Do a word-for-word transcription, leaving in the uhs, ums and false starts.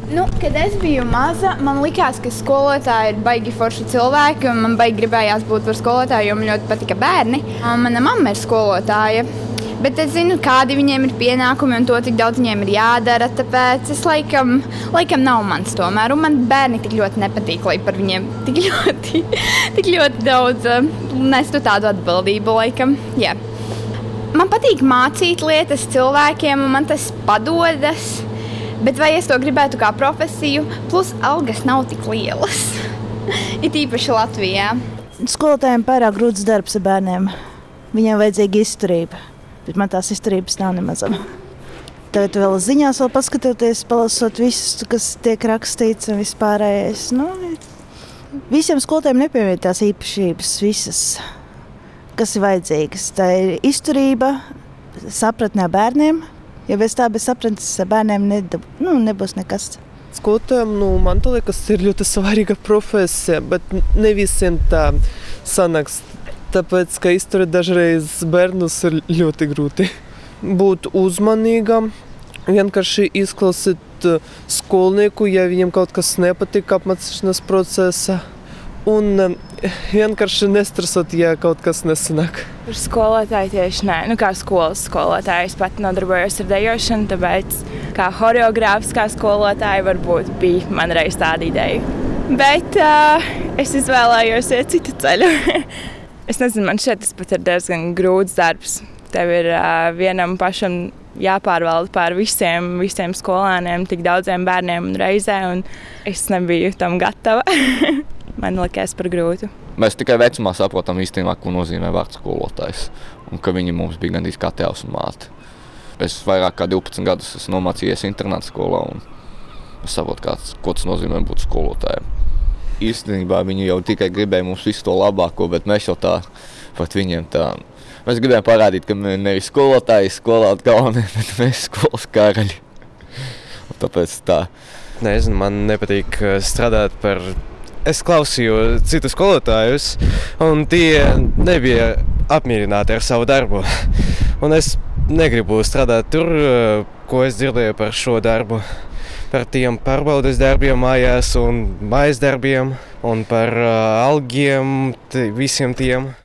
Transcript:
Nu, kad es biju maza, man likās, ka skolotāji ir baigi forši cilvēki, un man baigi gribējās būt par skolotāju, jo man ļoti patika bērni. Mana mamma ir skolotāja, bet es zinu, kādi viņiem ir pienākumi un to, cik daudz viņiem ir jādara, tāpēc es laikam, laikam nav mans tomēr. Un man bērni tik ļoti nepatīk, lai par viņiem tik ļoti, tik ļoti daudz uh, nestu tādu atbildību, laikam, jā. Man patīk mācīt lietas cilvēkiem, un man tas padodas. Bet vai es to gribētu kā profesiju? Plus algas nav tik lielas. It īpaši Latvijā. Skolotājiem pārāk grūts darbs ar bērniem. Viņiem vajadzīga izturība. Bet man tās izturības nav nemazam. Tagad vēl ziņās vēl paskatoties, palasot visus, kas tiek rakstīts un vispārējais. Nu, visiem skolotājiem nepievienot tās īpašības visas, kas ir vajadzīgas. Tā ir izturība, sapratnē bērniem. Ja bez tā, bez sapratnes bērniem nedab, nu, nebūs nekas. Skolotājiem, nu, man liekas, ir ļoti svarīga profesija, bet ne visiem tā sanāks. Tāpēc, ka izturēt dažreiz bērnus ir ļoti grūti. Būt uzmanīgam, vienkārši izklausīt skolnieku, ja viņiem kaut kas nepatīk apmācīšanas procesā. Un vienkārši nestresot, ja kaut kas nesanāk. Par skolotāju tieši nē. Nu, kā skolas skolotāja, es pat nodarbojos ar dejošanu, tāpēc kā horeogrāfs, kā skolotāja varbūt bija man reiz tāda ideja. Bet uh, es izvēlējos iet citu ceļu. Es nezinu, man šeit tas pat ir diezgan grūts darbs. Tev ir uh, vienam pašam jāpārvalda pār visiem, visiem skolēniem, tik daudziem bērniem un reizē, un es nebiju tam gatava. Man likās par grūtu. Mēs tikai vecumā saprotam īstenībā, ko nozīmē vārds skolotājs, un ka viņi mums bija gandrīz kā tēvs un māte. Es vairāk kā divpadsmit gadus esmu nomācījies internāta skolā, un es saprotu, kāds, ko tas nozīmē būt skolotājiem. Īstenībā viņi jau tikai gribēja mums visu to labāko, bet mēs jau tā pat viņiem tā... Mēs gribējām parādīt, ka nevis skolotāji skolāt galvenie, bet mēs skolas karaļi. Un tāpēc tā. Nezinu, man nepatīk strādāt par... Es klausīju citus skolotājus, un tie nebija apmierināti ar savu darbu. Un es negribu strādāt tur, ko es dzirdēju par šo darbu. Par tiem pārbaudes darbiem mājās un mājas darbiem, un par uh, algiem, visiem tiem.